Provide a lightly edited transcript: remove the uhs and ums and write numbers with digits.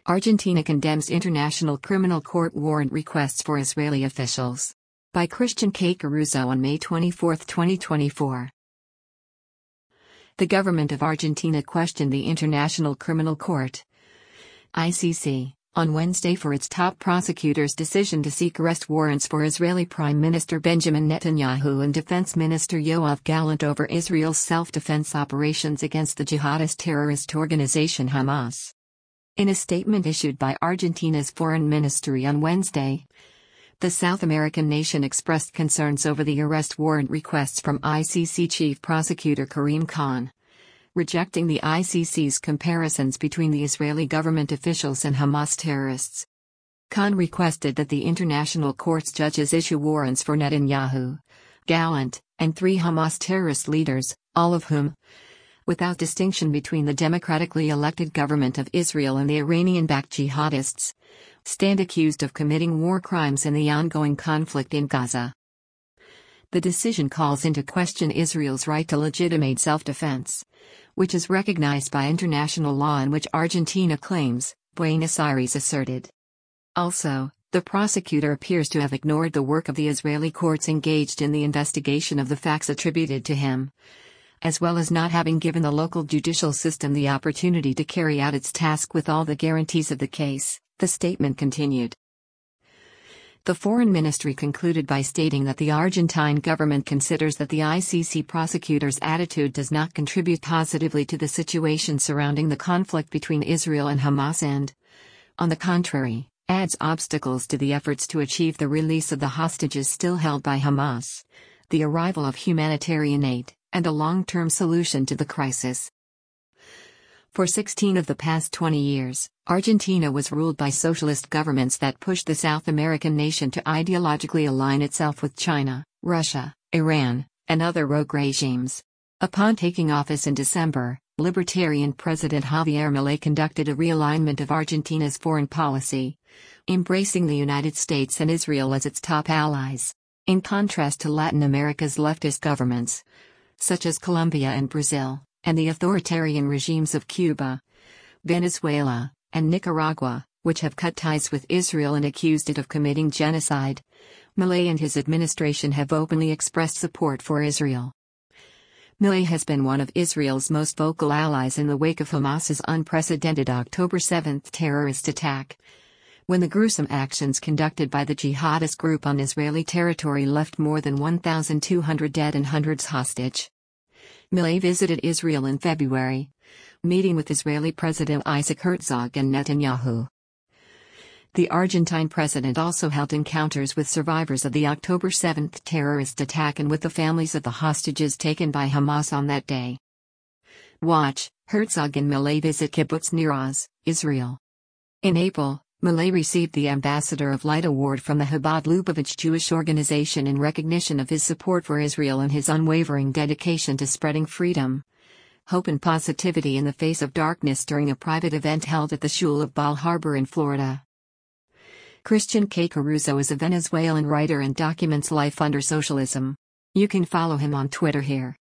Argentina condemns International Criminal Court warrant requests for Israeli officials. By Christian K. Caruso on May 24, 2024. The government of Argentina questioned the International Criminal Court (ICC) on Wednesday for its top prosecutor's decision to seek arrest warrants for Israeli Prime Minister Benjamin Netanyahu and Defense Minister Yoav Gallant over Israel's self-defense operations against the jihadist terrorist organization Hamas. In a statement issued by Argentina's foreign ministry on Wednesday, the South American nation expressed concerns over the arrest warrant requests from ICC Chief Prosecutor Karim Khan, rejecting the ICC's comparisons between the Israeli government officials and Hamas terrorists. Khan requested that the international court's judges issue warrants for Netanyahu, Gallant, and 3 Hamas terrorist leaders, all of whom, without distinction between the democratically elected government of Israel and the Iranian-backed jihadists, stand accused of committing war crimes in the ongoing conflict in Gaza. The decision calls into question Israel's right to legitimate self-defense, which is recognized by international law and which Argentina claims, Buenos Aires asserted. Also, the prosecutor appears to have ignored the work of the Israeli courts engaged in the investigation of the facts attributed to him, as well as not having given the local judicial system the opportunity to carry out its task with all the guarantees of the case, the statement continued. The foreign ministry concluded by stating that the Argentine government considers that the ICC prosecutor's attitude does not contribute positively to the situation surrounding the conflict between Israel and Hamas and, on the contrary, adds obstacles to the efforts to achieve the release of the hostages still held by Hamas, the arrival of humanitarian aid, and a long-term solution to the crisis. For 16 of the past 20 years, Argentina was ruled by socialist governments that pushed the South American nation to ideologically align itself with China, Russia, Iran, and other rogue regimes. Upon taking office in December, Libertarian President Javier Milei conducted a realignment of Argentina's foreign policy, embracing the United States and Israel as its top allies, in contrast to Latin America's leftist governments, such as Colombia and Brazil, and the authoritarian regimes of Cuba, Venezuela, and Nicaragua, which have cut ties with Israel and accused it of committing genocide. Milei and his administration have openly expressed support for Israel. Milei has been one of Israel's most vocal allies in the wake of Hamas's unprecedented October 7 terrorist attack, when the gruesome actions conducted by the jihadist group on Israeli territory left more than 1,200 dead and hundreds hostage. Milei visited Israel in February, meeting with Israeli President Isaac Herzog and Netanyahu. The Argentine president also held encounters with survivors of the October 7 terrorist attack and with the families of the hostages taken by Hamas on that day. Watch, Herzog and Milei visit Kibbutz Nir Oz, Israel. In April, Milei received the Ambassador of Light Award from the Chabad Lubavitch Jewish organization in recognition of his support for Israel and his unwavering dedication to spreading freedom, hope and positivity in the face of darkness during a private event held at the Shul of Bal Harbour in Florida. Christian K. Caruso is a Venezuelan writer and documents life under socialism. You can follow him on Twitter here.